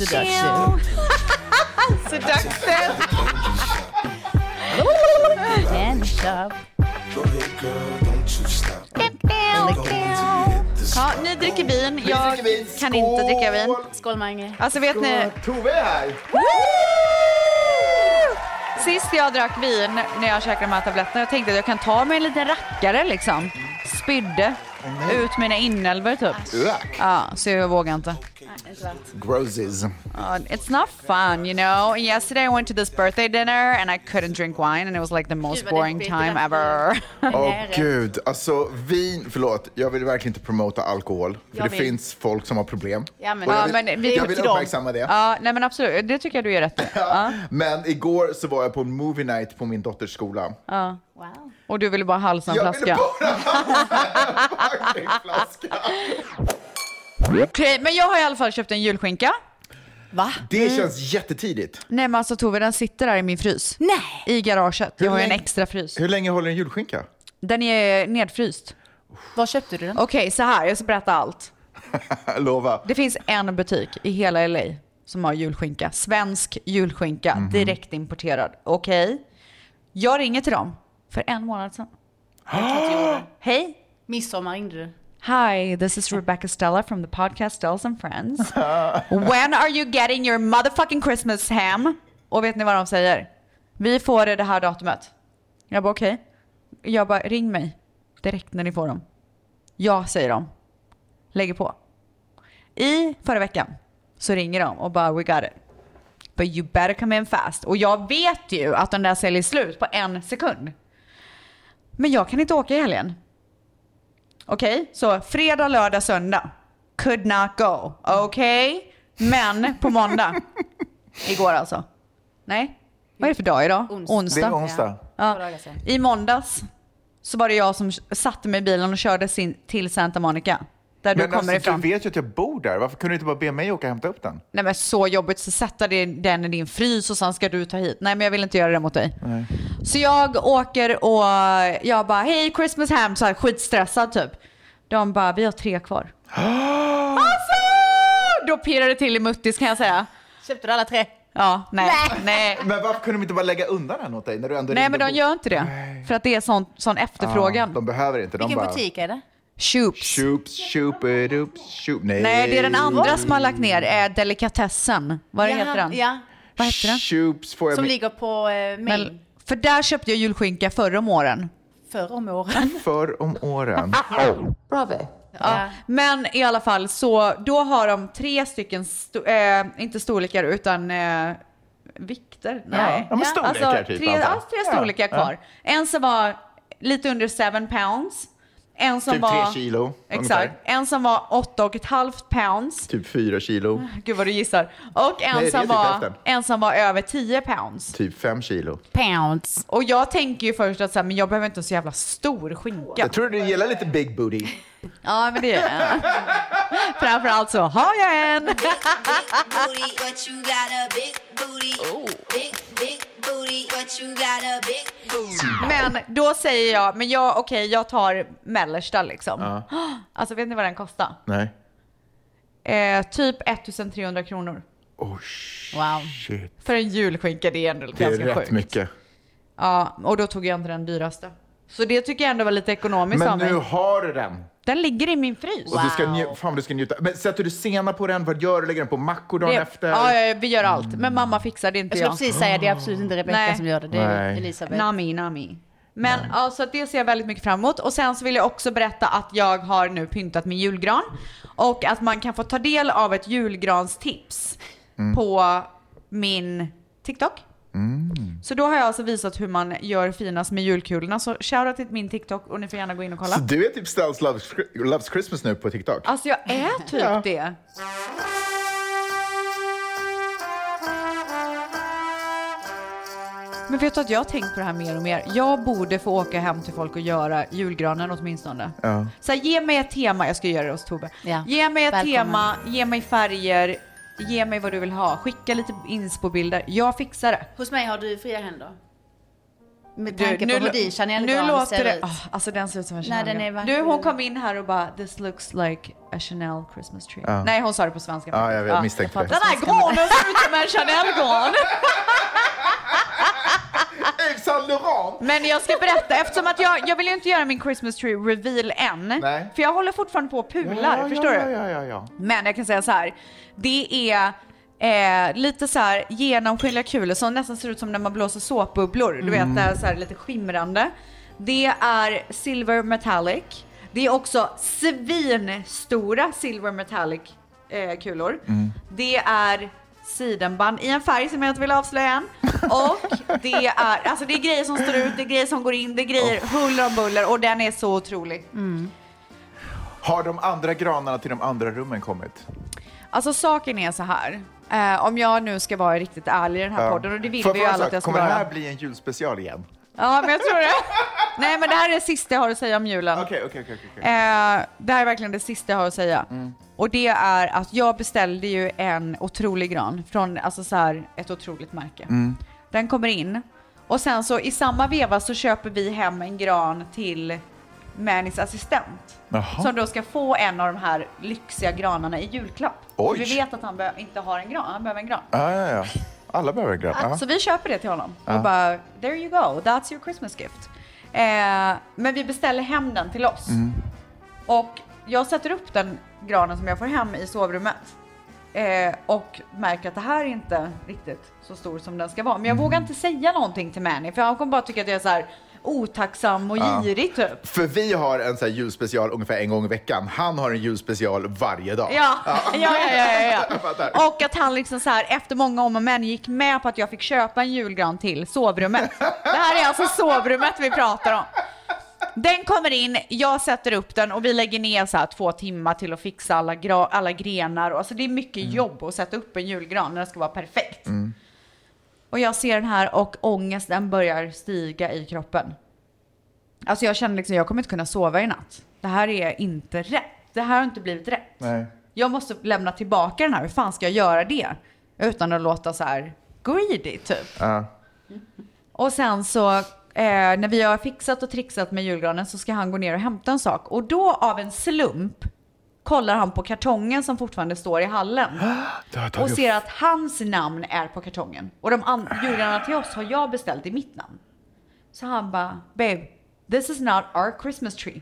Seduction. Seduction. And shop. Ja, ni dricker vin. Jag kan inte dricka vin. Skål, Mange. Alltså vet ni, Tove är här. sist jag drack vin när jag käkade de här tabletterna, jag tänkte att jag kan ta mig en liten rackare liksom. Spydde ut mina inälvor typ. Ja, så jag vågar inte. Grosses. It's not fun, you know. And yesterday I went to this birthday dinner and I couldn't drink wine and it was like the most boring time ever. Gud, alltså vin, förlåt, jag vill verkligen inte promota alkohol. För det finns folk som har problem. Ja, men, Och Ja, men vi- jag vill uppmärksamma det. Ja, nej men absolut, det tycker jag du gör rätt i. Ja. Men igår så var jag på en movie night på min dotters skola. Ja. wow. Och du ville bara halsa en Jag flaska. ville bara ha en fucking flaska. Okej, men jag har i alla fall köpt en julskinka. Va? Det känns jättetidigt. Nej men alltså Tove, den sitter där i min frys. Nej. I garaget. Jag har ju en länge- extra frys. Hur länge håller en julskinka? Den är nedfryst. Var köpte du den? Okej, så här, jag ska berätta allt. Lova. Det finns en butik i hela LA som har julskinka. Svensk julskinka, direkt importerad. Okej. Jag ringer till dem för 1 månad sedan. Hej. Midsommar ringde du. Hi, this is Rebecca Stella from the podcast Stellas and Friends. When are you getting your motherfucking Christmas ham? Och vet ni vad de säger? Vi får det här datumet. Jag bara okej. Jag bara ring mig direkt när ni får dem. Ja, säger de. Lägger på. I förra veckan så ringer de och bara we got it. But you better come in fast. Och jag vet ju att den där säljer slut på 1 sekund. Men jag kan inte åka i helgen. Okej, så fredag, lördag, söndag. Could not go. Okej, men på måndag. Igår alltså. Nej, vad är det för dag idag? Onsdag. Onsdag. Det är onsdag. Ja. 2 dagar sedan. I måndags så var det jag som satte mig i bilen och körde till Santa Monica. Där du Men kommer alltså, ifrån. du vet ju att jag bor där. Varför kunde du inte bara be mig åka och hämta upp den? Nej men så jobbigt, så sätta den i din frys och sen ska du ta hit. Nej men jag vill inte göra det mot dig. Nej. Så jag åker och jag bara hej Christmas ham, så här skitstressad typ. De bara vi har 3 kvar. Alltså! Då pirrar det till i muttis kan jag säga. Köpte du alla 3? Ja, nej. Men varför kunde de inte bara lägga undan den åt dig när du ändå Nej ringde men de bort? gör inte det. För att det är sån efterfrågan. De behöver inte. De Vilken bara... butik är det? Shoops. Shoop. Nej, det är den andra som har lagt ner. Delikatessen. Vad heter den? Ja, Vad heter den? Shoops får jag... som ligger på Main. Men, för där köpte jag julskinka förra om åren. Förr om åren. För om åren. Bravo. Ja. Men i alla fall så då har de 3 stycken inte storlekar utan vikter. Nej. Ja, men storlekar typ. 3 storlekar kvar. En som var lite under 7 pounds. En som Typ var 3 kilo. Exakt. Ungefär. En som var 8,5 pounds. Typ 4 kilo. Gud vad du gissar. Och Nej, det är typ hälften. en som var över 10 pounds. Typ 5 kilo. Pounds. Och jag tänker ju först att så här, men jag behöver inte en så jävla stor skinka. Jag tror du gillar lite big booty. Ja, men det gör jag. Framförallt så har jag en. Big booty, but you got a big booty. Big booty, but you got a big booty. Men då säger jag, men jag tar mellersta liksom. Alltså vet ni vad den kostar? Nej. Typ 1300 kronor. Oh Wow. shit. För en julskinka, det är ändå Det är ganska rätt sjukt. mycket. Ja, och då tog jag inte den dyraste. Så det tycker jag ändå var lite ekonomiskt Men av mig. nu har du den. Den ligger i min frys. Och du ska, fan, du ska njuta. Men sätter du senap på den? Vad gör du? Lägger den på mackor dagen efter? Ja, vi gör allt. Men mamma fixar det inte Jag skulle jag. precis säga det är absolut inte Rebecca Nej. som gör det. Det är Nej. Elisabeth. Nami. Men ja, så att det ser jag väldigt mycket fram emot. Och sen så vill jag också berätta att jag har nu pyntat min julgran. Och att man kan få ta del av ett julgranstips på min TikTok. Så då har jag alltså visat hur man gör finast med julkulorna. Så shoutout till min TikTok och ni får gärna gå in och kolla. Så du är typ Stells Loves Christmas nu på TikTok? Alltså jag är typ det. Men vet du att jag har tänkt på det här mer och mer. Jag borde få åka hem till folk och göra julgranen åtminstone. Ja. Så här, ge mig ett tema, jag ska göra det hos Tove. Ja. Ge mig ett Välkommen. tema, ge mig färger, ge mig vad du vill ha. Skicka lite inspo-bilder. Jag fixar det. Hos mig har du fria händer. Med tanke på hur din Chanel-gran nu låter ser det, ut. alltså den ser ut som en Nej, den är Chanel. verkligen- Du, hon kom in här och bara, this looks like a Chanel Christmas tree. Ja. Nej, hon sa det på svenska. Ja, faktiskt. jag misstänkte det. Den här granen ser ut som en Chanel-gran. Yves Saint Laurent! Men jag ska berätta, eftersom att jag vill ju inte göra min Christmas tree reveal än. Nej. För jag håller fortfarande på och pular, förstår du? Ja. Men jag kan säga så här, det är lite så här genomskinliga kulor som nästan ser ut som när man blåser såpbubblor. Du vet, det är så här lite skimrande. Det är silver metallic. Det är också svinstora silver metallic kulor. Det är sidenband i en färg som jag inte vill avslöja än. Och det är grejer som står ut, det är grejer som går in, det är grejer huller och buller, och den är så otrolig. Har de andra granarna till de andra rummen kommit? Alltså saken är så här. Om jag nu ska vara riktigt ärlig i den här podden, och det vill vi ju alla att jag ska kommer vara. det här bli en julspecial igen? Ja, men jag tror det. Nej, men det här är det sista jag har att säga om julen. Okej. Det här är verkligen det sista jag har att säga. Och det är att jag beställde ju en otrolig gran från alltså så här, ett otroligt märke. Den kommer in. Och sen så i samma veva så köper vi hem en gran till Mannys assistent. Jaha. Som då ska få en av de här lyxiga granarna i julklapp. Oj. Vi vet att han inte har en gran, han behöver en gran. Ja. Alla behöver en gran. Ja. Så vi köper det till honom. Och bara, there you go, that's your Christmas gift. Men vi beställer hem den till oss. Och jag sätter upp den granen som jag får hem i sovrummet. Och märker att det här är inte riktigt så stor som den ska vara. Men jag vågar inte säga någonting till Manny, för han kommer bara tycka att jag är så här otacksam och girig typ. För vi har en sån här julspecial ungefär en gång i veckan. Han har en julspecial varje dag. Ja. Jag fattar. Och att han liksom så här efter många om och men gick med på att jag fick köpa en julgran till sovrummet. Det här är alltså sovrummet vi pratar om. Den kommer in, jag sätter upp den och vi lägger ner så här 2 timmar till att fixa alla grenar. Och alltså det är mycket jobb att sätta upp en julgran när den ska vara perfekt. Och jag ser den här och ångesten börjar stiga i kroppen. Alltså jag känner liksom, jag kommer inte kunna sova i natt. Det här är inte rätt. Det här har inte blivit rätt. Nej. Jag måste lämna tillbaka den här. Hur fan ska jag göra det? Utan att låta så här greedy typ. Och sen så när vi har fixat och trixat med julgranen så ska han gå ner och hämta en sak. Och då av en slump kollar han på kartongen som fortfarande står i hallen. Och ser att hans namn är på kartongen. Och de julgranarna till oss har jag beställt i mitt namn. Så han bara, babe, this is not our Christmas tree.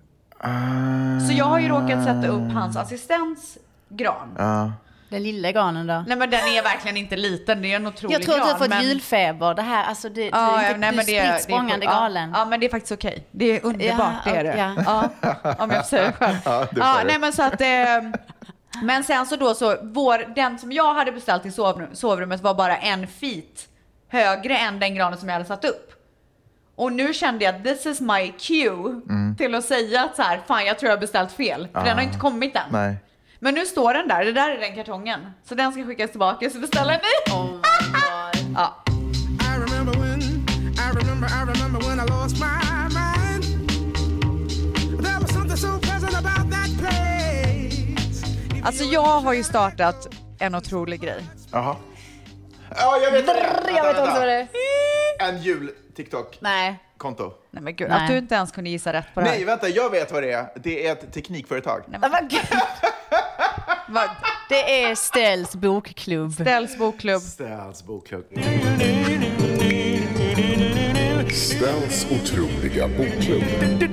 Så jag har ju råkat sätta upp hans assistents gran. Den lilla granen då? Nej, men den är verkligen inte liten, det är en otrolig gran. Jag tror att du har fått julfeber. Det här, alltså du är inte spritt språngande galen. Ja, men det är faktiskt okej. Det är underbart, det är det. Ja, om jag säger själv. Nej, men så att... men sen så då så, den som jag hade beställt i sovrummet var bara 1 feet högre än den granen som jag hade satt upp. Och nu kände jag att this is my cue till att säga att så här, fan jag tror jag har beställt fel. För den har inte kommit än. Nej. Men nu står den där, det där är den kartongen. Så den ska skickas tillbaka, så beställer ni. Oh my God. Ja. I remember when I lost my mind. There was something so pleasant about that place. Alltså jag har ju startat en otrolig grej. Jaha. Ja, jag vet det. Jag vet också vad det är. En jul-TikTok-konto. Nej. Nej men gud, Nej. att du inte ens kunde gissa rätt på det här. Nej, vänta, jag vet vad det är. Det är ett teknikföretag. Men gud. Det är Stells bokklubb. Stells bokklubb. Stells bokklubb. Stells otroliga bokklubb.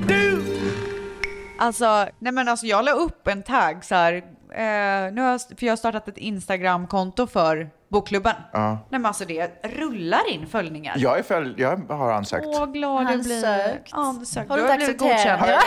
Alltså, nej men alltså jag la upp en tag så här. Nu har jag har startat ett Instagram-konto för bokklubben. Nej men alltså det rullar in följningar. Jag har ansökt. Åh, glad jag blir. Ansökt. Ansökt. Har du Du inte blivit accepterat? godkänd.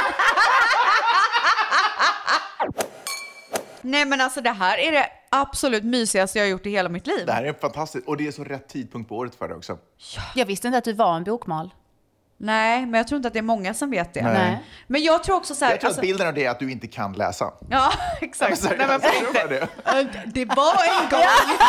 Nej men alltså det här är det absolut mysigaste jag har gjort i hela mitt liv. Det här är fantastiskt. Och det är så rätt tidpunkt på året för det också. Jag visste inte att du var en bokmal. Nej, men jag tror inte att det är många som vet det. Nej. Men jag tror också så här... Jag tror att bilden av det är att du inte kan läsa. Ja, exakt. Men Nej, men på riktigt. det. Det var en gång.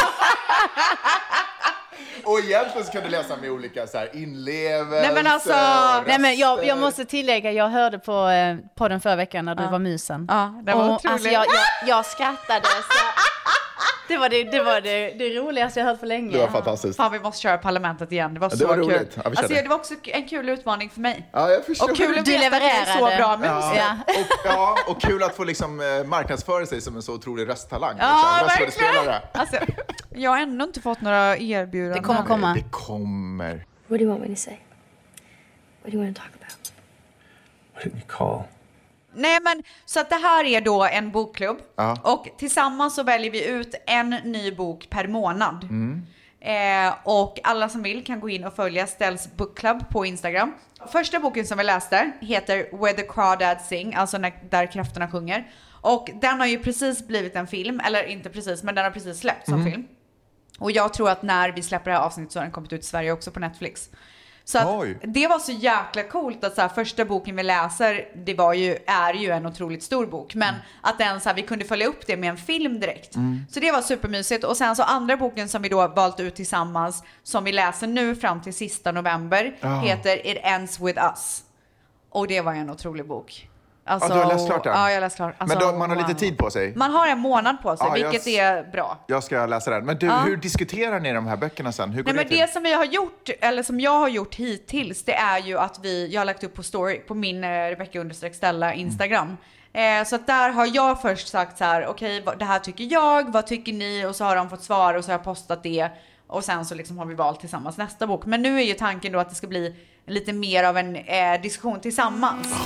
Och egentligen så kan du läsa med olika så här inlevelse. Nej, men alltså... Nej, men jag måste tillägga, jag hörde på podden förra veckan när du var musen. Ja, det var och, otroligt. alltså, jag skrattade så... Det var det roligaste jag hört för länge. Det var fantastiskt. Fan, vi måste köra Parlamentet igen. Det var så var kul. roligt. Ja, alltså, det var också en kul utmaning för mig. Ja, jag förstår. Och kul att veta att det är så bra musik. Och kul att få liksom marknadsföra sig som en så otrolig rösttalang. Ja, liksom. verkligen. Alltså, jag har ändå inte fått några erbjudanden. Det kommer komma. Det kommer. What do you want me to say? What do you want to talk about? What did you call? Nej, men så att det här är då en bokklubb. Och tillsammans så väljer vi ut en ny bok per månad. Och alla som vill kan gå in och följa Stells Book Club på Instagram. Första boken som vi läste heter Where the Crawdads Sing, alltså där krafterna sjunger. Och den har ju precis blivit en film, eller inte precis, men den har precis släppts som film. Och jag tror att när vi släpper det här avsnittet så har den kommit ut i Sverige också på Netflix. Så att det var så jäkla coolt att så här, första boken vi läser, är ju en otroligt stor bok. Men att den, så här, vi kunde följa upp det med en film direkt. Så det var supermysigt. Och sen så andra boken som vi då valt ut tillsammans, som vi läser nu fram till sista november, heter It Ends With Us. Och det var en otrolig bok. Alltså, du har läst klart den? Ja, jag har läst klart. Alltså, men då, man har lite tid på sig? Man har en månad på sig, vilket är bra. Jag ska läsa den. Men du, hur diskuterar ni de här böckerna sen? Hur går det till? Det som vi har gjort, eller som jag har gjort hittills, det är ju att jag har lagt upp på story på min Rebecca_Stella Instagram. Så att där har jag först sagt så här: okej, det här tycker jag, vad tycker ni? Och så har de fått svar och så har jag postat det. Och sen så liksom har vi valt tillsammans nästa bok. Men nu är ju tanken då att det ska bli lite mer av en diskussion tillsammans.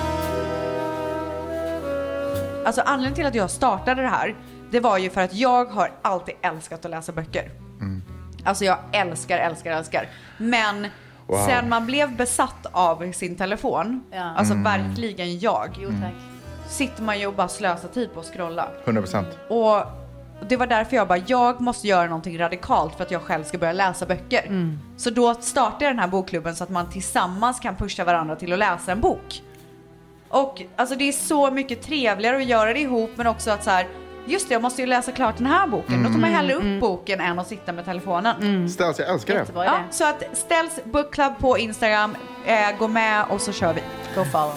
Alltså anledningen till att jag startade det här, det var ju för att jag har alltid älskat att läsa böcker. Alltså jag älskar. Men sen man blev besatt av sin telefon, alltså verkligen sitter man ju och bara slösar tid på att scrolla. 100%. Och det var därför jag måste göra någonting radikalt för att jag själv ska börja läsa böcker. Så då startade jag den här bokklubben så att man tillsammans kan pusha varandra till att läsa en bok. Och alltså det är så mycket trevligare att göra det ihop, men också att så här, just det, jag måste ju läsa klart den här boken. Då tar man hellre upp boken än att sitta med telefonen. Stells, jag älskar det. Ja, så att Stells Book Club på Instagram, gå med och så kör vi. Go follow.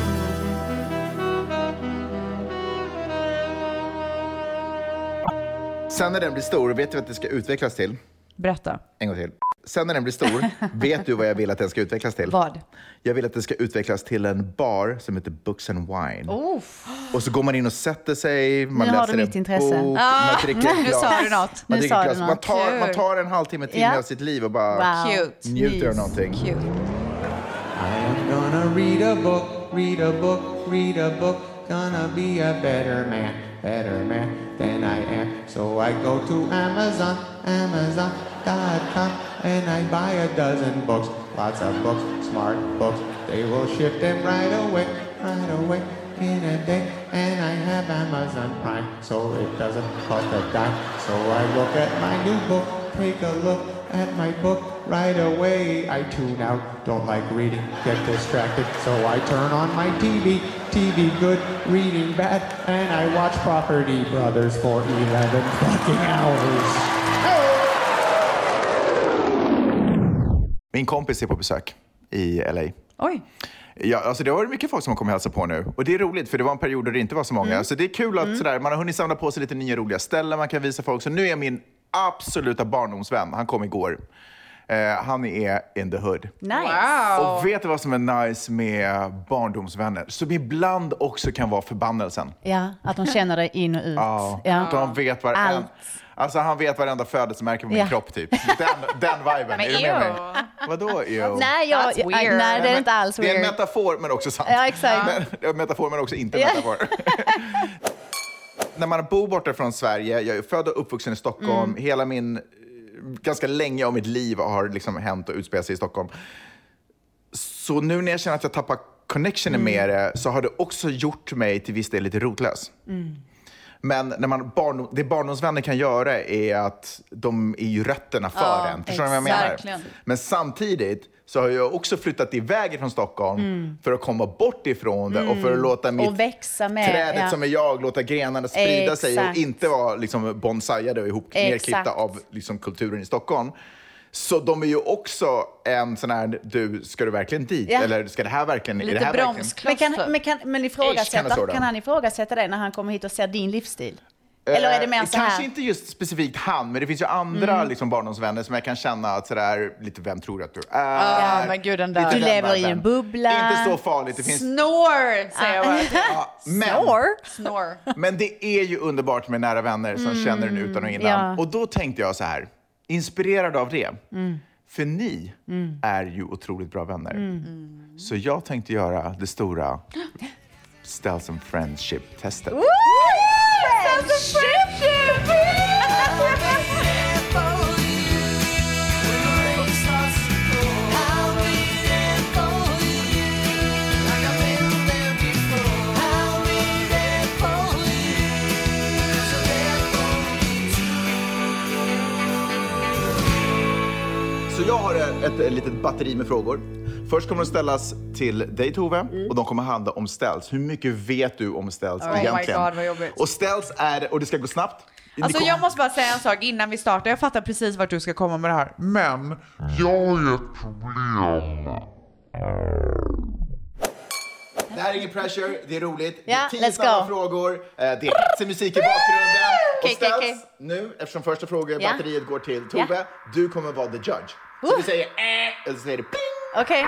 Sen när den blir stor, vet du vad det ska utvecklas till? Berätta. En gång till. Sen när den blir stor, vet du vad jag vill att den ska utvecklas till? Vad? Jag vill att det ska utvecklas till en bar som heter Books and Wine. Och så går man in och sätter sig, man nu läser mitt intresse. bok, man dricker ett glas. Nu sa du något. Man tar en halvtimme till av sitt liv och bara njuter av någonting. I am gonna read a book, gonna be a better man than I am. So I go to Amazon.com and I buy a dozen books, lots of books, smart books. They will ship them right away in a day. And I have Amazon Prime, so it doesn't cost a dime. So I look at my new book, take a look at my book right away. I tune out, don't like reading, get distracted. So I turn on my TV good, reading bad. And I watch Property Brothers for 11 fucking hours. Min kompis är på besök i LA. Oj. Ja, alltså det har varit mycket folk som har kommit och hälsa på nu. Och det är roligt, för det var en period där det inte var så många. Så det är kul att sådär, man har hunnit samla på sig lite nya roliga ställen man kan visa folk. Så nu är min absoluta barndomsvän, han kom igår. Han är in the hood. Nice. Wow. Och vet du vad som är nice med barndomsvänner? Som ibland också kan vara förbannelsen. Ja, att de känner det in och ut. Ja. De vet varenda... Alltså han vet varenda födelsemärke på min kropp typ. Den viben. Är du med mig? Vadå? Nej, nej, det är inte alls weird. Det är en metafor men också sant. Ja, exakt. Metafor men också inte metafor. När man bor borta från Sverige, jag är född och uppvuxen i Stockholm. Hela ganska länge av mitt liv har liksom hänt och utspelat sig i Stockholm. Så nu när jag känner att jag tappar connectionen med det, så har det också gjort mig till viss del lite rotlös. Men när det barndomsvänner kan göra är att de är ju rötterna för en. Förstår ni vad jag menar? Men samtidigt så har jag också flyttat iväg från Stockholm för att komma bort ifrån det och för att låta mitt trädet som är jag, låta grenarna sprida sig och inte vara liksom bonsaiade och nerklippta av liksom kulturen i Stockholm. Så de är ju också en sån här, ska du verkligen dit? Eller ska det här verkligen... Lite är det här bromskloss. Men kan ifrågasätta, kan han ifrågasätta dig när han kommer hit och ser din livsstil? Eller är det mer så här? Kanske inte just specifikt han, men det finns ju andra liksom, barndomsvänner som jag kan känna att sådär, lite vem tror att du är? Men gud, den där. Du lever i en bubbla. Inte så farligt. Det finns... Snore, säger jag bara. Snore? Men det är ju underbart med nära vänner som känner den utan och innan. Ja. Och då tänkte jag så här, inspirerad av det. För ni är ju otroligt bra vänner. Så jag tänkte göra det stora Ställs and Friendship-testet. Så jag har ett litet batteri med frågor. Först kommer de ställas till dig, Tove, och de kommer handla om Ställs. Hur mycket vet du om Ställs egentligen? Oh my God, vad jobbigt. Och Ställs är, och det ska gå snabbt. Alltså jag måste bara säga en sak innan vi startar. Jag fattar precis vart du ska komma med det här. Men jag har ett problem. Det här är ingen pressure, det är roligt. Ja, det är 10 let's snabba go. frågor. Det är hetsig musik i bakgrunden. Okej, Och Ställs, okej. nu, eftersom första frågebatteriet går till Tove, Ja. du kommer vara the judge. Så vi säger eller så säger det pling. Okej.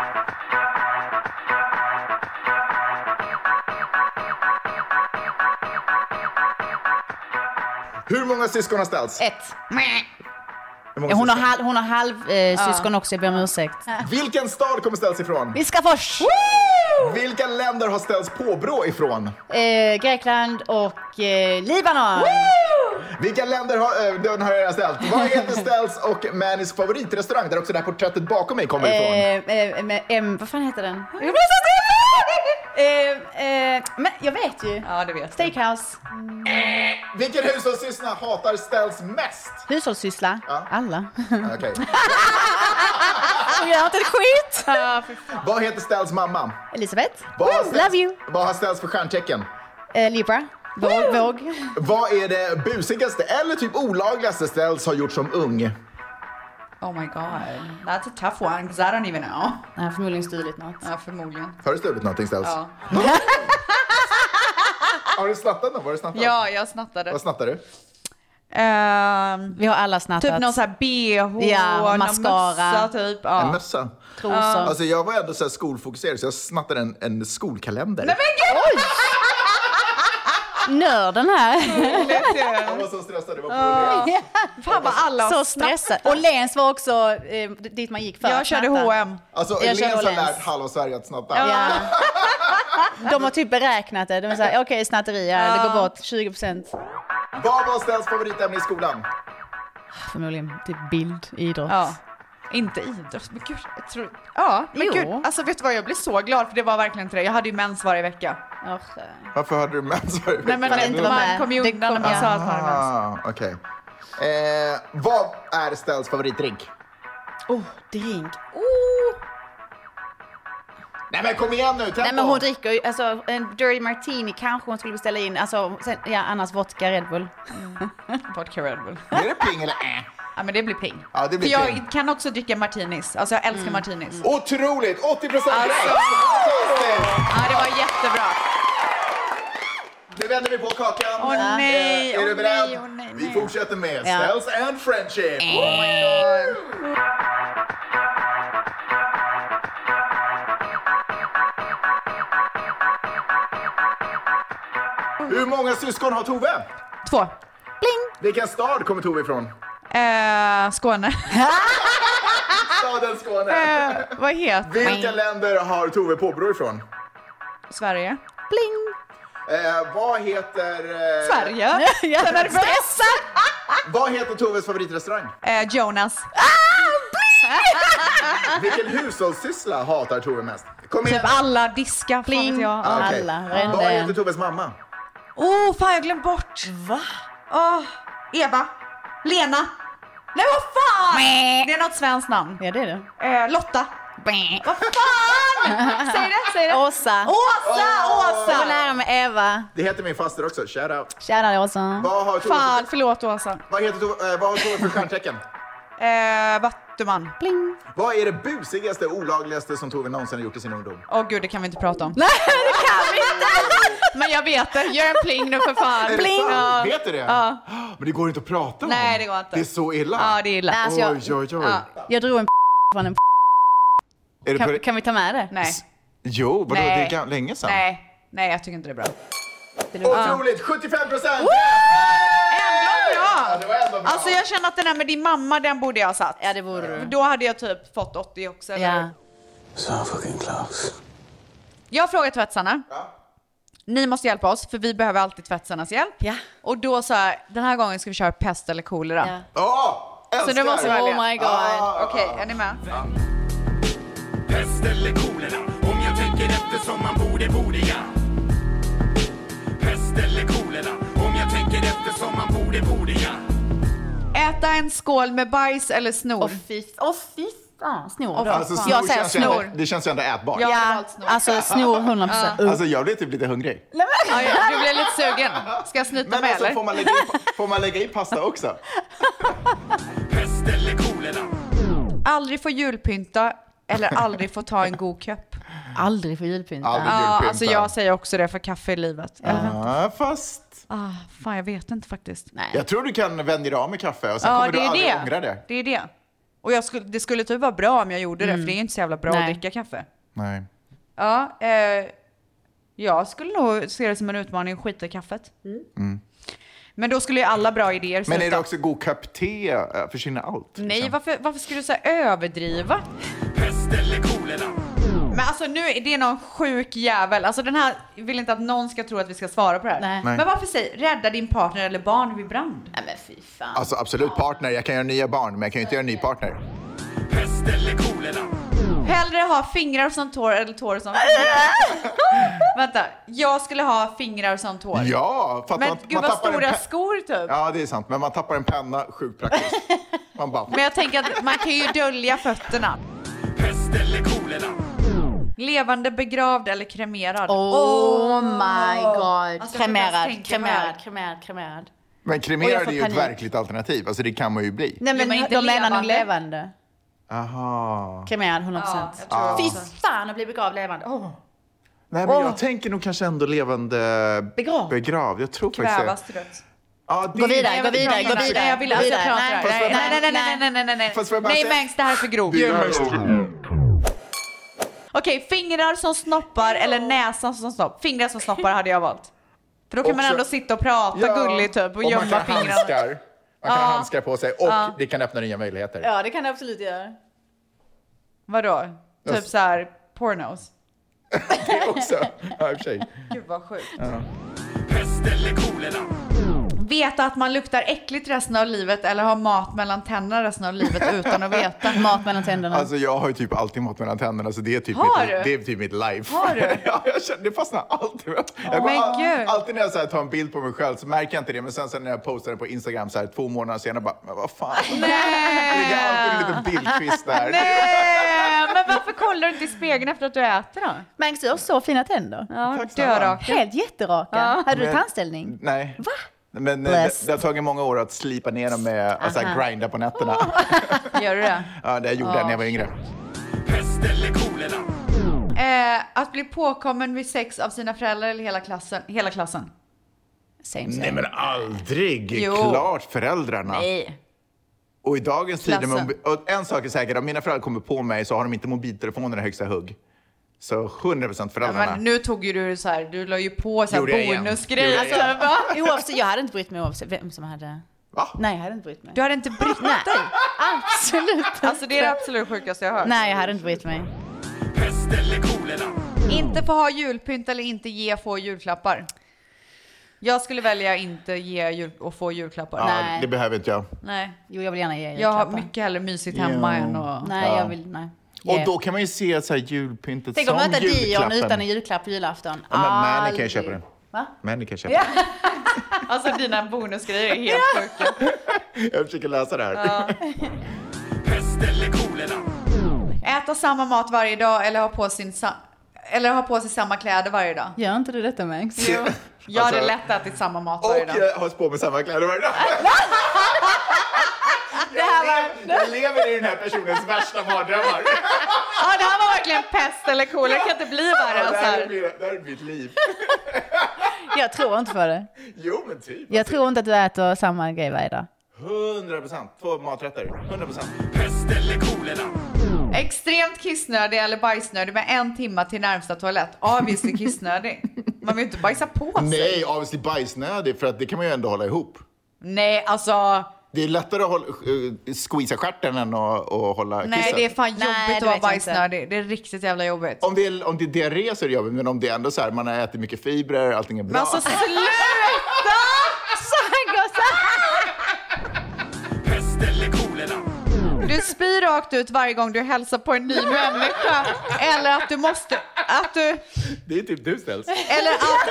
Hur många syskon har Ställs? 1. Hur många Hon syskon? har hon har halvsyskon också, jag ber om ursäkt. Vilken stad kommer Ställs ifrån? Viskafors! Vilka länder har Ställs påbrå ifrån? Grekland och Libanon. Vilka länder har... den har jag ställt. Vad heter Ställs och Mannys favoritrestaurang? Där också det här porträttet bakom mig kommer ifrån. Vad fan heter den? Men jag vet ju. Ja, det vet Steakhouse. Vilken hushållssyssla hatar Ställs mest? Hushållssyssla. Ja. Alla. Okej. Hon gör inte ett skit. Vad heter Ställs mamma? Elisabeth. Vad har Love you. Vad har Ställs för stjärntecken? Libra. Våg. Vad är det busigaste eller typ olagligaste Ställs har gjort som ung? Oh my god, that's a tough one because I don't even know. Jag har förmodligen stulit något. Ja, förmodligen. Har du stulit någonting Ställs? Ja. Har du snattat någon? Var du snattat? Ja, jag snattade. Vad snattade du? Vi har alla snattat. Typ någon sån här BH, Ja, någon mascara. mössa typ. Ja. En mössa? Trosor. Alltså jag var ändå så här skolfokuserad så jag snattade en skolkalender. Nej men gud! Nörden här. Jag var så stressad, det var på Åhléns. Fan vad alla Så stressad. Och Lens var också dit man gick för Jag att körde snatta. H&M. Alltså Jag körde Åhléns har Åhléns. lärt halva Sverige att snatta. Ja. De har typ beräknat det. De är såhär, okej, snatteri, ja, det går bort 20%. Vad var Ställs favoritämne i skolan? Förmodligen typ bild, idrott. Ja. Inte idrott, men gud, jag tror... Ja, men Jo. gud, alltså vet du vad, jag blir så glad för det var verkligen inte det. Jag hade ju mens varje vecka. Varför hade du mens varje vecka? Nej men För att inte vara man med. kom ju Det undan när kom- man sa att man hade mens. Okej. Vad är Ställs favoritdrink? Drink. Nej men kom igen nu, tempo! Nej men hon dricker ju, alltså en dirty martini kanske hon skulle beställa in. Alltså, sen, ja, annars vodka Red Bull. Vodka Red Bull. Är det ping eller Ja men det blir ping. Ja, det blir för jag ping. kan också dricka martinis. Alltså jag älskar martinis. Otroligt! 80% rätt! Alltså- Fantastiskt! Ja det var jättebra. Nu vänder vi på kakan. Åh nej, Är du åh beredd? nej, åh nej, Vi nej. fortsätter med Ja. Ställs and Friendship. Oh my god. Hur många syskon har Tove? 2. Vilken stad kommer Tove ifrån? Skåne. Staden Skåne. Vad heter Vilka länder har Tove påbrå ifrån? Sverige? Vad heter... Sverige? Jag är nervös. Vad heter Toves favoritrestaurang? Jonas. Vilken hushållssyssla hatar Tove mest? Kom igen. Typ alla diska. Pling. Ja. Okej. Alla, varenda Vad en. heter Toves mamma? Fan jag glömde bort. Va? Eva. Lena. Nej vad fan! Det är något svenskt namn. Ja, det är det. Lotta. Vad fan! Säg det. Åsa. Åsa. Jag var nära med Eva. Det heter min faster också. Shout out. Tjena Åsa. Vad har Tove Fan, förlåt Åsa. vad har Tove för stjärntecken? gatuman. Pling. Vad är det busigaste och olagligaste som Tove någonsin har gjort i sin ungdom? Åh gud, det kan vi inte prata om. Nej, det kan vi inte. Men jag vet det. Gör en pling nu för fan. Är det Pling. sant? Ja. Vet du det? Ja. Men det går inte att prata om. Nej, det går inte. Det är så illa. Ja, det är illa. Nej, alltså, Oj. Ja. Jag drog en från en Är det kan vi ta med det? Nej. Jo, vadå? Nej. Det är länge sedan. Nej, jag tycker inte det är bra. Otroligt! 75%! Ändå bra! Det var ändå bra. Alltså jag känner att den där med din mamma, den borde jag ha satt. Ja, det borde du. Då hade jag typ fått 80 också. Eller? Ja. So fucking close. Jag har frågat tvättsarna. Ja. Ni måste hjälpa oss, för vi behöver alltid tvättsarnas hjälp. Ja. Och då så här, den här gången ska vi köra pest eller kolera. Ja. Älskar! Så nu måste vi välja. Oh my god. Okej, är ni med? Pest eller kolera, om jag tänker efter som man borde jag. Pest eller kolera, om jag tänker efter som man borde jag. Äta en skål med bajs eller snor? Fy fan, snor då. Alltså, Jag säger känns ju snor. ändå, det känns ju ändå ätbart. Ja. Ja, alltså snor 100%. Alltså jag blir typ lite hungrig. Ja, du blir lite sugen. Ska jag snyta Men med alltså, eller? får man lägga i pasta också? Pest eller kolera. Aldrig få julpynta eller aldrig få ta en god kopp? Aldrig få julpynta. Aldrig. Ja, Julpynta. alltså jag säger också det, för kaffe i livet. Ja, fast... Fan, jag vet inte faktiskt. Nej. Jag tror du kan vänja dig av med kaffe och sen Ja, kommer det du är aldrig det. ångra det. Det är det. Och det skulle typ vara bra om jag gjorde det, för det är inte så jävla bra Nej. att dricka kaffe. Nej. Ja, jag skulle nog se det som en utmaning att skita i kaffet. Men då skulle ju alla bra idéer Men är sluta. det också god kopp te? Försvinner allt? Nej, liksom? varför skulle du så här överdriva? Pest eller kolera. Men alltså nu är det någon sjuk jävel. Alltså den här vill inte att någon ska tro att vi ska svara på det här. Nej. Nej. Men varför säger rädda din partner eller barn vid brand? Nej men fy fan. Alltså absolut partner. Jag kan göra nya barn, men jag kan ju inte göra en ny partner. Pest eller kolera. Hellre ha fingrar som tår eller tår som Vänta, jag skulle ha fingrar som tår. Ja, för att Men man gud vad tappar en stora skor typ. Ja, det är sant. Men man tappar en penna, sjukt praktiskt. Man bara... Men jag tänker att man kan ju dölja fötterna. Pest eller kolera. Levande, begravd eller kremerad? Oh my god. Alltså, jag kan inte Kremerad. Men Och kremerad jag är får ju ett panik. verkligt alternativ. Alltså det kan man ju bli. Nej men, men inte de menar nog levande. levande. Aha. Kremerad 100%. Ja, jag tror Fy också. fan att bli begravd levande. Nej, men jag tänker nog kanske ändå levande begravd. Jag tror faktiskt det. Kvävas till döds. Ja, det Gå vidare, är- gå vidare. Nej, jag vill alltså vidare. prata Nej, det här. Nej. Fast får jag bara Nej, säga- Mangs, det här är för grovt. Det är- Okej, fingrar som snoppar eller näsan som snopp. Fingrar som snoppar hade jag valt. För då kan man Också- ändå sitta och prata gulligt typ och och man gömma kan fingrarna. handskar. Man kan ha handskar på sig och det kan öppna nya möjligheter. Ja det kan det absolut göra. Vadå? Typ så här pornos. Det också. Ja, i och för sig. Gud vad sjukt. Pest eller kolera. Veta att man luktar äckligt resten av livet eller ha mat mellan tänderna resten av livet utan att veta. Mat mellan tänderna. Alltså jag har ju typ alltid mat mellan tänderna så det är typ, Har mitt, du? det är typ mitt life. Har du? Ja, jag känner, det fastnar alltid. Jag men går gud. alltid när jag så här, tar en bild på mig själv så märker jag inte det. Men sen när jag postar den på Instagram så här 2 månader senare bara, men vad fan. Det ligger alltid en liten bildkvist där. Nej, men varför kollar du inte i spegeln efter att du äter då? Mangs, du har så fina tänder. Ja, Tack snälla. dörraka. Helt jätteraka. Ja. Hade du Men- tandställning? Nej. Va? Men Blessed. det har tagit många år att slipa ner dem med att så här, grinda på nätterna. Gör du det? Ja, det gjorde jag när jag var yngre. Pest eller kolera. Att bli påkommen vid sex av sina föräldrar eller hela klassen. Same. Nej men aldrig. Jo. Klart föräldrarna. Nej. Och i dagens tider, Klassen. och en sak är säker, om mina föräldrar kommer på mig så har de inte mobiltelefonen i högsta hugg. Så 100% Ja, föräldrarna. men nu tog ju du så här, du la ju på så Gjorde jag här igen. bonusgrejer. Gjorde jag Alltså, va? Oavsett, jag hade inte brytt mig oavsett vem som hade... Va? Nej, jag hade inte brytt mig. Du hade inte brytt dig? Absolut. Alltså det är det absolut sjukaste jag har hört. Nej, jag hade inte brytt mig. Pest eller kolera. Inte få ha julpynt eller inte få julklappar. Jag skulle välja inte ge och få julklappar. Ja, Nej. det behöver inte jag. Nej. Jo, jag vill gärna ge Jag har julklappar. mycket hellre mysigt hemma än att... Nej, Ja. jag vill... Nej. Och Ge. då kan man ju se så här julpyntet Tänk som om man möter Dion julklappen. utan en julklapp på julafton. Ja, men Manny kan Aldrig. ju köpa den. Va? Manny kan köpa den. Alltså dina bonusgrejer är helt sjuka. Jag försöker läsa det här. Pest eller kolera. Äta samma mat varje dag eller ha på sig samma kläder varje dag. Gör inte du detta, Max? Jo. Jag hade Alltså- lätt ätit samma mat varje Och dag. jag har på mig samma kläder varje dag. Det här Jag lever i den här personens värsta mardrömmar. Ja, det här var verkligen pest eller kolera. Det kan inte bli värre. Det här är mitt liv. Jag tror inte på det. Jo, men typ. Jag tror inte att du äter samma grej varje dag. 100%. 2 maträtter. 100%. Pest eller kolera. Extremt kissnödig eller bajsnödig med 1 timme till närmsta toalett. Obviously kissnödig. Man vill inte bajsa på sig. Nej, obviously bajsnödig, för att det kan man ju ändå hålla ihop. Nej, alltså... Det är lättare att squeeza stjärten än att hålla kisset. Nej, det är fan Nej, jobbigt att det vara vet jag bajsnödig. Det är riktigt jävla jobbigt. Om det är diarré så är det jobbigt, men om det är ändå så här, man har ätit mycket fibrer, allting är bra. Men alltså sluta! Pest eller kolera. Du spyr rakt ut varje gång du hälsar på en ny människa. Eller att du måste... Att du... Det är typ du ställs. Eller att...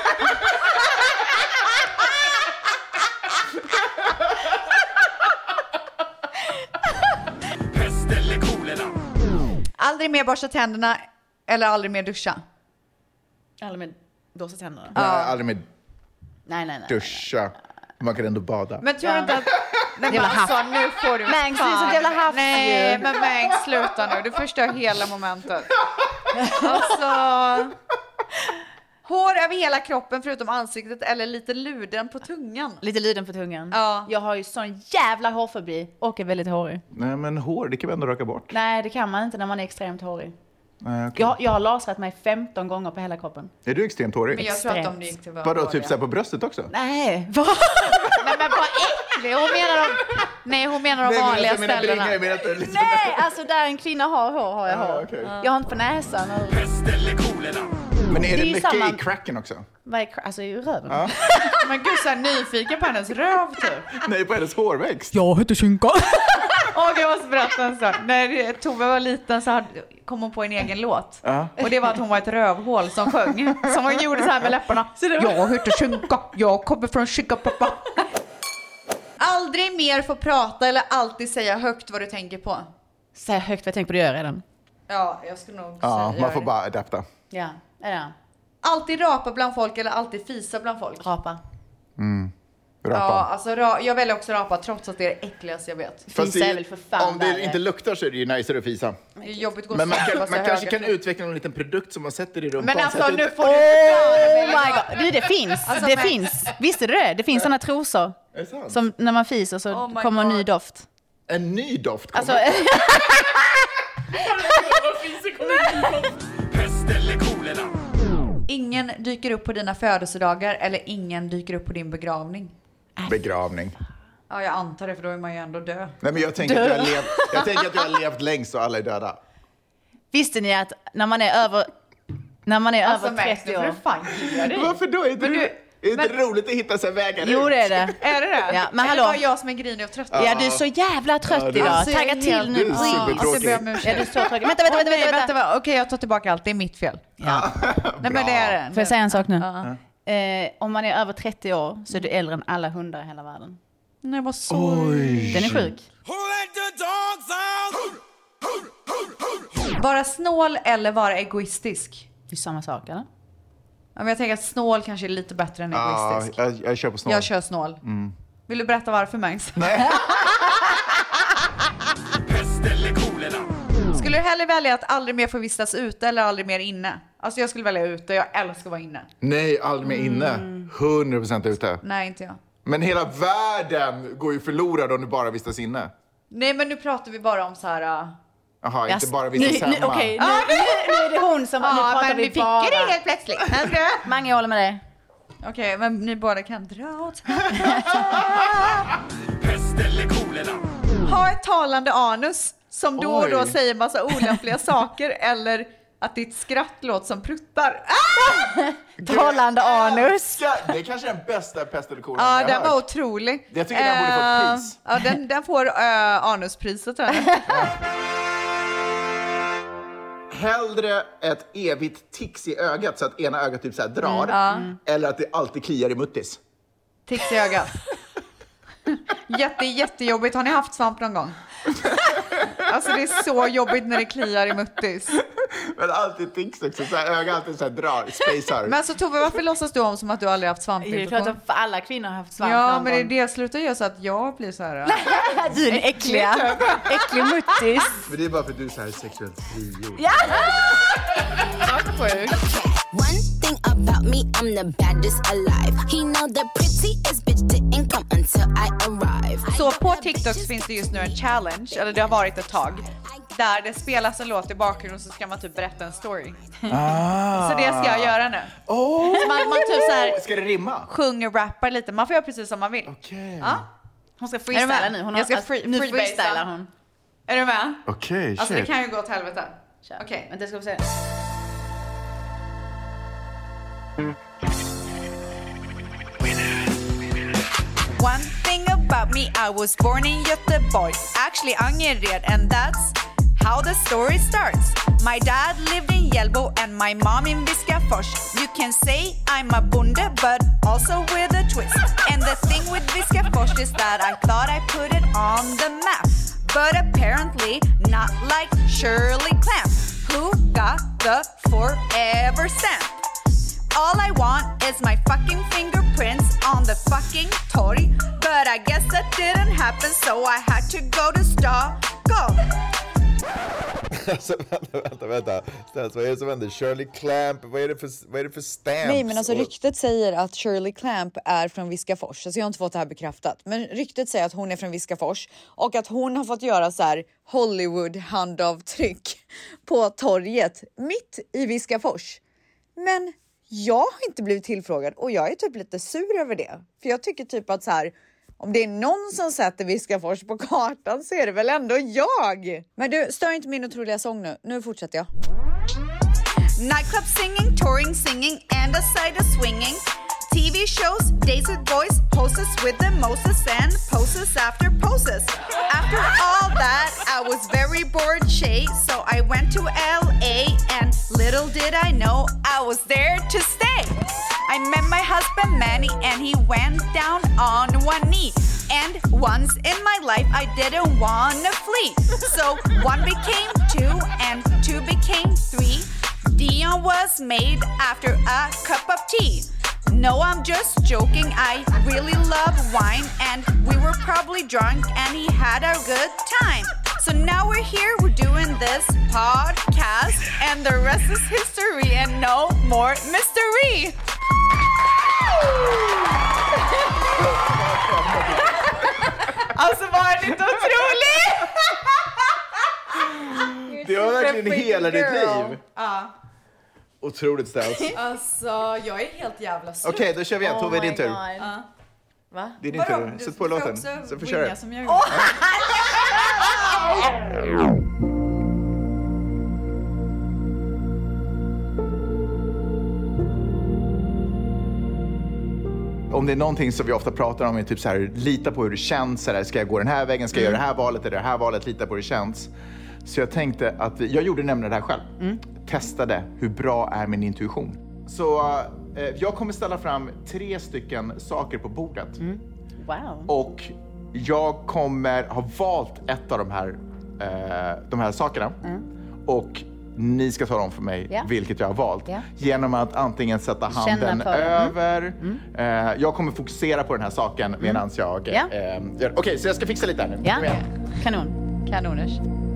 Pest eller kolera. Aldrig mer borsta tänderna eller aldrig mer duscha. Aldrig med dåsa tänderna. Nej, aldrig med Nej. duscha. Man kan ändå bada. Men tror du inte att... Nej, men Jävla alltså, nu får du... Mangs, det är sånt jävla havs Nej, ju. men Mangs, sluta nu. Du förstör hela momentet. Alltså... Hår över hela kroppen förutom ansiktet eller lite luden på tungan. Lite liden på tungan. Ja. Jag har ju sån jävla hårfobi och är väldigt hårig. Nej, men hår, det kan vi ändå raka bort. Nej, det kan man inte när man är extremt hårig. Nej, okay. Jag har lasrat mig 15 gånger på hela kroppen. Är du extremt hårig? Men jag tror att om det gick till Vadå, typ så här på bröstet också? Nej, vad? Nej, men vad äcklig. Hon menar de vanliga ställena. Nej, alltså där en kvinna har hår har jag hår. Okay. Jag har inte på näsan. Pest eller kolera. Men är Det är det ju mycket samma- i cracken också? Vad är alltså i röven? Ja. Men gud, så här nyfiken på hennes röv typ. Nej, på hennes hårväxt. Jag heter Kynka. Jag måste berätta en sak. När Tove var liten så kom hon på en egen låt. Ja. Och det var att hon var ett rövhål som sjöng. Som hon gjorde så här med läpparna. Jag heter Kynka, jag kommer från Kynka pappa. Aldrig mer få prata eller alltid säga högt vad du tänker på. Säg högt vad jag tänker på, det gör jag redan. Ja, jag skulle nog Ja, säga man får det. bara adapta. Ja, är det. Alltid rapa bland folk eller alltid fisa bland folk. Rapa. Rapa. Ja, alltså jag väljer också rapa trots att det är det äckligaste jag vet. Fast Fisa är väl för fan om det värre. inte luktar så är det ju nicer att fisa. Det är jobbigt att gå Men man, snabbt, kan, fast man jag kanske höger. kan utveckla en liten produkt som man sätter i rumpan. Men så alltså att nu inte- får du Oh my god. Du, det finns. Alltså, det men- finns. Visste du det? Det finns såna trosor. Är det sant? Som när man fiser så Oh my kommer en ny God. doft. En ny doft kommer. Alltså, Pest eller kolera. Ingen dyker upp på dina födelsedagar eller ingen dyker upp på din begravning. Begravning. Ja, jag antar det, för då är man ju ändå död. Nej, men jag tänker att du har levt längst och alla är döda. visste ni att när man är över över 30 år. fan gilla dig. Varför då? Är det inte roligt att hitta sig vägar Jo, ut? det är det. Är det det? Ja, men Är hallå. det bara jag som är grinig och trött? Ja, du är så jävla trött Ja, du- idag. Alltså, jag är Tagga helt- till nu. Du är supertråkig. Alltså, jag ber om Ja, ursäkt. du är så tråkig. Vänta. Vänta. Okej, jag tar tillbaka allt. Det är mitt fel. Ja. Nej, men det är det. Får jag säga en sak nu? Ja. Om man är över 30 år så är du äldre än alla hundar i hela världen. Nej, vad så. Den är sjuk. Vara snål eller vara egoistisk? Det är samma sak, eller? Ja, men jag tänker att snål kanske är lite bättre än Ja, egoistisk. jag kör på snål. Jag kör snål. Vill du berätta varför, Mangs? Pest eller kolera. Skulle du hellre välja att aldrig mer få vistas ute eller aldrig mer inne? Alltså jag skulle välja ute, jag älskar att vara inne. Nej, aldrig mer inne. 100% ute. Nej, inte jag. Men hela världen går ju förlorad om du bara vistas inne. Nej, men nu pratar vi bara om så här... Jaha, inte bara nu, vistas hemma. okej, nu är det hon som... nu pratar men vi vi fick bara. det helt plötsligt. Mange håller med dig. Okej, men ni båda kan dra åt. Pest eller kolera. Ha ett talande anus som då och då Oj. säger massa olämpliga saker eller att ditt skratt låter som pruttar. Talande anus. Det är kanske den bästa pest eller kolera Ja, jag den har var hört. otrolig. Jag tycker den borde få ett pris. Ja, den får anuspriset. Tror jag. Hellre ett evigt tics i ögat så att ena ögat typ så här drar. Eller att det alltid kliar i muttis. Tics i ögat. Jättejobbigt. Har ni haft svamp någon gång? Alltså det är så jobbigt när det kliar i muttis. Men alltid tics också, så här, ögat alltid så här drar, spacear. Men alltså Tove, varför låtsas du om som att du aldrig haft Det är klart svampinfektion? att alla kvinnor har haft svamp. Ja, någon men det är gång. det slutar göra så att jag blir så här. Du är en äcklig muttis. Men det är bara för att du är så här sexuellt frigjord. Ja! One thing about me, I'm the baddest alive. He know the prettiest bitch didn't come until I arrive. Så på TikTok finns det just nu en challenge, eller det har varit ett tag, där det spelas en låt i bakgrunden och så ska man typ berätta en story. Så det ska jag göra nu. Man typ så här Ska det rimma? sjunger, rappar lite. Man får göra precis som man vill. Okej. Ja. Hon ska Är du freestyla med? nu. Jag ska nu freestyla. freestylar hon. Är du med? Okej, Alltså det shit. kan ju gå åt helvete. Kör. Okej. Men det ska vi se. One thing about me, I was born in Göteborg, actually Angered, and that's how the story starts. My dad lived in Hjällbo and my mom in Viskafors. You can say I'm a bonde, but also with a twist. And the thing with Viskafors is that I thought I put it on the map, but apparently not like Shirley Clamp, who got the forever stamp. All I want is my fucking fingerprints on the fucking torg. But I guess that didn't happen, so I had to go to Stockholm. Alltså, vänta. Ställs, vad är det som händer? Shirley Clamp, vad är det för stamps? Nej, men alltså ryktet säger att Shirley Clamp är från Viskafors. Alltså jag har inte fått det här bekräftat. Men ryktet säger att hon är från Viskafors. Och att hon har fått göra så här Hollywood handavtryck på torget mitt i Viskafors. Men jag har inte blivit tillfrågad och jag är typ lite sur över det. För jag tycker typ att så här, om det är någon som sätter Viskafors på kartan så är det väl ändå jag. Men du, stör inte min otroliga sång nu. Nu fortsätter jag. Nightclub singing, touring singing, and a side of swinging. TV shows, days with boys, poses with the Moses, and poses after poses. After all that, I was very bored, Shay, so I went to LA, and little did I know I was there to stay. I met my husband Manny, and he went down on one knee. And once in my life, I didn't wanna flee. So one became two, and two became three. Dion was made after a cup of tea. No, I'm just joking, I really love wine, and we were probably drunk and he had a good time. So now we're here, we're doing this podcast, and the rest is history and no more mystery. Alltså var det inte otroligt? Det var verkligen hela ditt liv. Ja. Otroligt ställt. Alltså, jag är helt jävla sur. Okej, då kör vi igen. Tove, är din tur. Va? Det är din tur. Sätt på låten. Så får köra. Som jag Om det är någonting som vi ofta pratar om är typ så här, lita på hur det känns. Så här, ska jag gå den här vägen? Ska jag göra det här valet? Eller det här valet? Lita på hur det känns. Så jag tänkte att, jag gjorde nämligen det här själv. Testade, hur bra är min intuition? Så jag kommer ställa fram 3 stycken saker på bordet. Wow. Och jag kommer ha valt ett av de här sakerna. Och ni ska tala om för mig vilket jag har valt. Genom att antingen sätta handen över. Jag kommer fokusera på den här saken medan jag gör. Okej, så jag ska fixa lite här nu. Ja, Kom igen. kanon. Kanoners.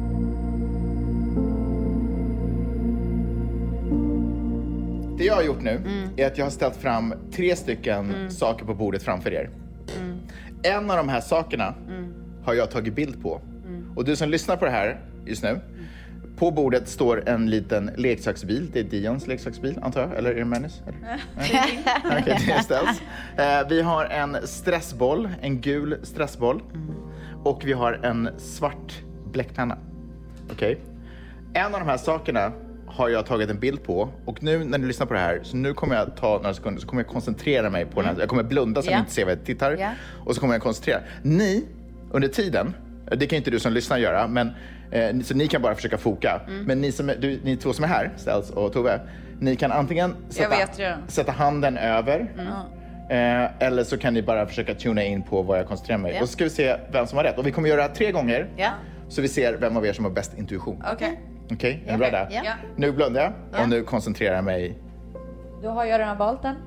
Det jag har gjort nu är att jag har ställt fram 3 stycken saker på bordet framför er. En av de här sakerna har jag tagit bild på. Och du som lyssnar på det här just nu, på bordet står en liten leksaksbil. Det är Dions leksaksbil, antar jag. Eller är det Mannys? Okej, det ställs. Vi har en stressboll, en gul stressboll. Och vi har en svart bläckpenna. Okej. En av de här sakerna har jag tagit en bild på. Och nu när ni lyssnar på det här, så nu kommer jag ta några sekunder, så kommer jag koncentrera mig på den här. Jag kommer blunda så ni inte ser vad jag tittar. Och så kommer jag koncentrera. Ni, under tiden, det kan inte du som lyssnar göra, men så ni kan bara försöka foka. Men ni 2 som är här, Ställs och Tove, ni kan antingen sätta handen över. Eller så kan ni bara försöka tuna in på vad jag koncentrerar mig. Och så ska vi se vem som har rätt. Och vi kommer göra det här 3 gånger. Så vi ser vem av er som har bäst intuition. Okej, är ni beredda? Ja. Nu blundar jag och nu koncentrerar jag mig. Då har jag redan valt den.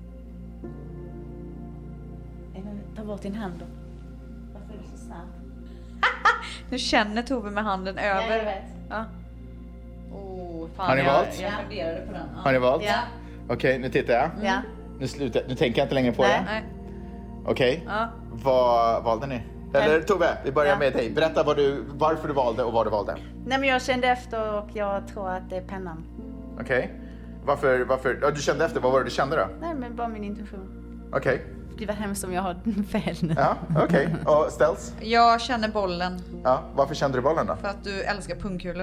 Ta bort din hand då. Varför är du så snabb? Nu känner Tove med handen över. Ja, jag vet. Ja. Fan, Har ni valt? Jag funderade på den. Ja. Har ni valt? Ja. Okej, nu tittar jag. Ja. Nu tänker jag inte längre på det. Nej. Okej, Ja. vad valde ni? Eller Tove, vi börjar med dig. Berätta varför du valde och vad du valde. Nej, men jag kände efter och jag tror att det är pennan. Okej. Varför? Ja, du kände efter. Vad var det du kände då? Nej, men bara min intuition. Okej. Det var hemskt om jag har fel nu. Ja, okej. Och Ställs? Jag känner bollen Ja, varför kände du bollen då? för att du älskar pungkulor.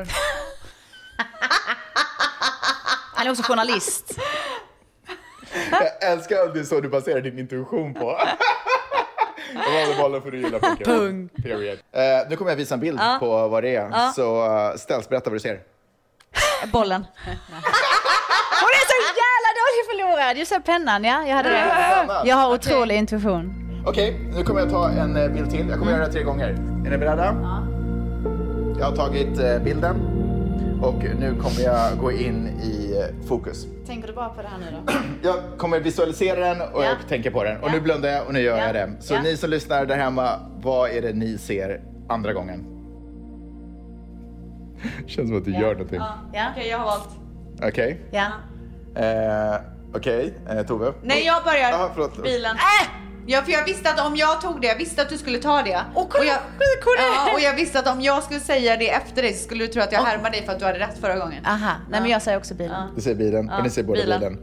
Han är också journalist. Jag älskar att det är så du baserar din intuition på. Jag valde bollen för du gillar pung. Period. Nu kommer jag visa en bild på vad det är. Så Ställs, berätta vad du ser. Bollen. Hon är så jävla dålig förlorad. Just pennan, ja. Jag hade det. Jag har otrolig intuition. Okej, nu kommer jag ta en bild till. Jag kommer göra det 3 gånger. Är ni beredda? Ja. Jag har tagit bilden. Och nu kommer jag gå in i fokus. Tänker du bara på det här nu då? Jag kommer visualisera den och jag tänker på den. Och nu blundar jag och nu gör jag det. Så ni som lyssnar där hemma, vad är det ni ser andra gången? Känns som att du gör någonting. Ja. Okej, jag har valt. Okej. Ja. Okej, Tove. Nej, jag börjar. Aha, förlåt. Bilen. Ja, för jag visste att om jag tog det, jag visste att du skulle ta det. Och jag visste att om jag skulle säga det efter dig så skulle du tro att jag härmade dig för att du hade rätt förra gången. Aha, nej men jag säger också bilen. Du säger bilen och ni säger båda bilen.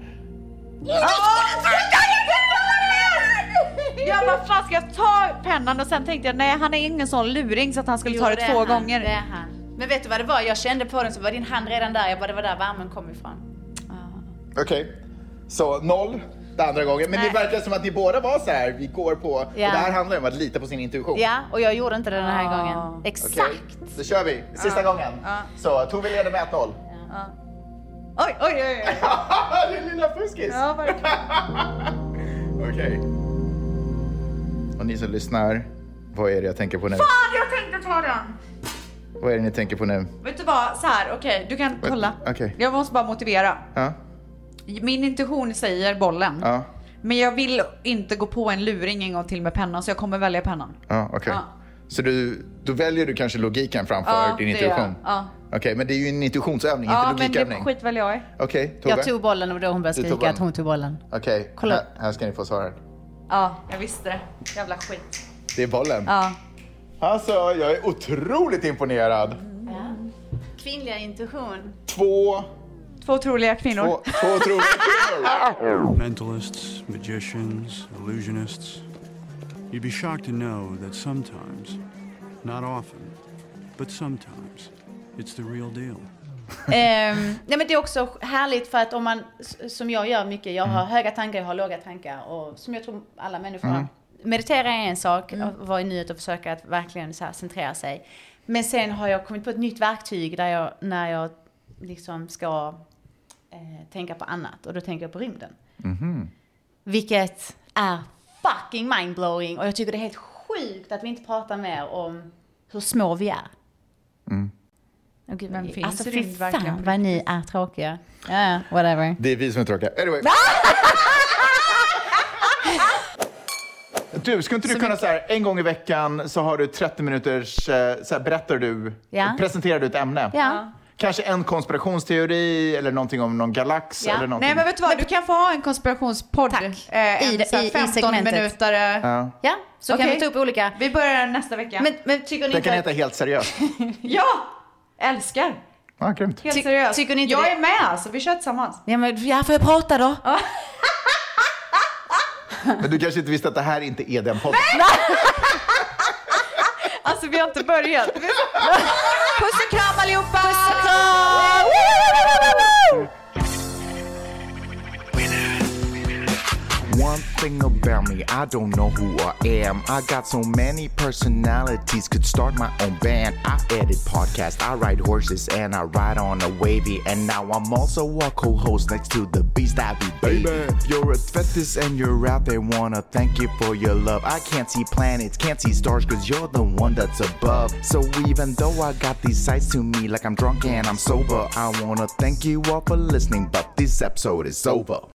Jag bara, fan ska jag ta pennan? Och sen tänkte jag, nej han är ingen sån luring så att han skulle ta det 2 gånger. Det är han. Men vet du vad det var? Jag kände på den så var din hand redan där. Jag bara, det var där värmen kom ifrån. Okej, så 0 den andra gången. Men det verkar som att ni båda var så här. Vi går på, och det här handlar om att lita på sin intuition. Ja, och jag gjorde inte det den här gången. Exakt. Okej, då kör vi. Sista gången. Så Tove leder med 1-0. Oj. Din lilla fuskis. Ja, verkligen. Okej. Och ni som lyssnar, vad är det jag tänker på nu? Fan, jag tänkte ta den. Vad är det ni tänker på nu? Vet du vad, så här, okej, du kan kolla. Okej. Jag måste bara motivera. Ja. Min intuition säger bollen. Ja. Men jag vill inte gå på en luring en gång till med pennan, så jag kommer välja pennan. Ja, okej. Ja. Så då väljer du kanske logiken framför din intuition? Ja. Okej, men det är ju en intuitionsövning, inte logikövning. Ja, men det skit väl jag i. Okej, Tove? Jag tog bollen och då hon började skrika att hon tog bollen. Okej, här ska ni få svaren. Ja, jag visste det. Jävla skit. Det är bollen. Ja. Alltså, jag är otroligt imponerad. Ja. Kvinnliga intuition. Två otroliga kvinnor. Två otroliga kvinnor. Mentalists, magicians, illusionists. You'd be shocked to know that sometimes, not often, but sometimes, it's the real deal. Nej, men det är också härligt för att om man, som jag gör mycket, jag har höga tankar, jag har låga tankar och som jag tror alla människor har. Meditera är en sak, vara i nuet och försöka att verkligen så här centrera sig. Men sen har jag kommit på ett nytt verktyg där när jag liksom ska tänka på annat, och då tänker jag på rymden. Vilket är fucking mindblowing, och jag tycker det är helt sjukt att vi inte pratar mer om hur små vi är. Gud, men finns alltså, rymd verkligen? Fan vad ni är tråkiga. Ja, whatever. Det är vi som är tråkiga. Anyway. Du, skulle inte du kunna så här, en gång i veckan så har du 30 minuters, så här, berättar du, presenterar du ett ämne. Ja. Kanske en konspirationsteori eller någonting om någon galax eller någonting. Nej, men vet du vad? Du kan få ha en konspirationspodd. Tack. I 15 minuter. Ja, så kan vi ta upp olika. Vi börjar nästa vecka. Men tycker ni Den inte kan heta Helt seriöst. Ja, älskar. Ja, grymt. Helt seriöst. Tycker ni inte jag är med, alltså. Vi kör tillsammans. Ja, men får jag prata då? Men du kanske inte visste att det här inte är den podden. Alltså, vi har inte börjat. Puss och kram allihopa! Puss och kram! One something about me, I don't know who I am. I got so many personalities, could start my own band. I edit podcasts, I ride horses, and I ride on a wavy. And now I'm also a co-host next to the beast I be, baby. You're a fetish and you're out there, wanna thank you for your love. I can't see planets, can't see stars, cause you're the one that's above. So even though I got these sides to me like I'm drunk and I'm sober, I wanna thank you all for listening, but this episode is over.